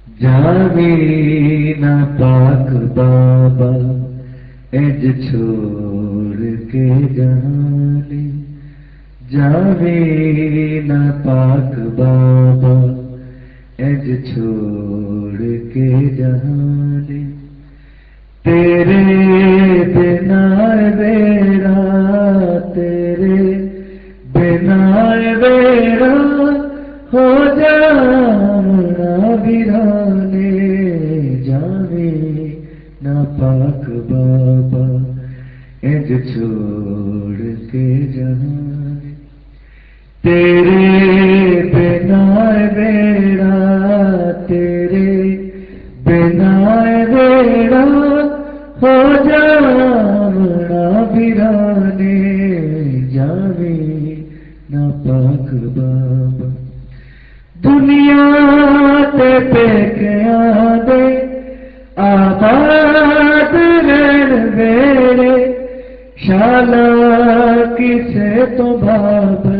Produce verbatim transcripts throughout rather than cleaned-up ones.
جاوی نہ پاک بابا اج چھوڑ کے جانے، جاوی نہ پاک بابا اج چھوڑ کے جانے، تیرے بنا بیڑا تیرے بنا بیڑا ہو جانا ویرانے، جاوے نہ پاک بابا اج چھوڑ کے جانے، تیرے بنا بیڑا تیرے بنا بیڑا ہو جانا ویرانے، جاوے نہ پاک بابا دنیا تے پیکیاں دے آباد رہن ویلے، شالا کسے تو بابل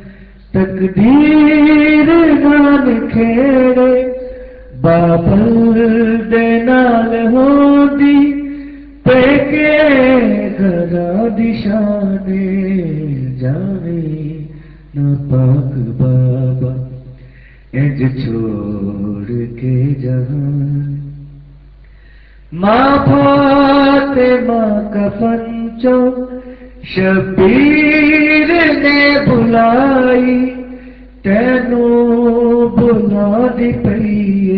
تقدیر نال کھیڑے، بابل دے نال ہوندی پیکے گھراں دی شانے، جاوے نہ پاک بابا اج چھوڑ کے جانے، ماں فاطمہ کفن چو شبیر نے بلائی، تینوں بلا دی پئیے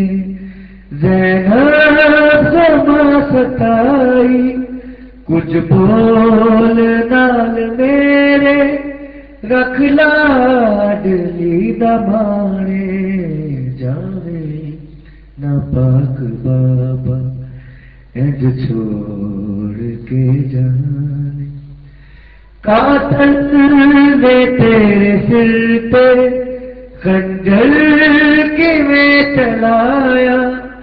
زینب سما ستائی، کچھ بول نال میرے رکھ لاڈلی دمانے، جاوے نہ پاک بابا اج چھوڑ کے جانے، قاتل نے تیرے سر پہ خنجر کیویں چلایا،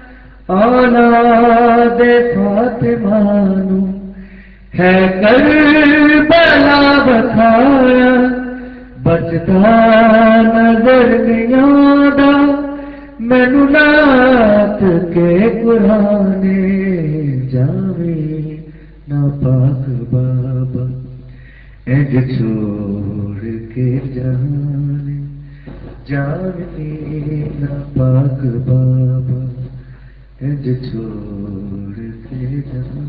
اولاد فاطمہ نو ہے کربلا بتھایا، بچتا نظر نہیں آندا مینوں نات کے قرآنے، جاوے نہ پاک بابا اج چھوڑ کے جانے، جاوے نہ پاک بابا اج چھوڑ کے جانے،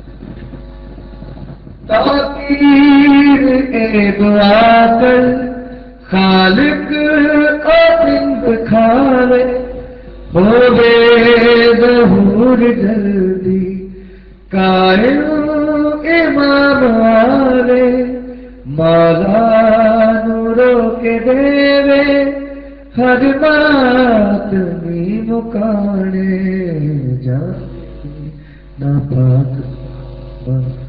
تاکیر اے دعا کر خالق آتنگ کھاوے، ہووے ظہور جلدی قائم امام آوے، مولا نو روک دے ہر بات نہیں مکانے، جاوے نہ پاک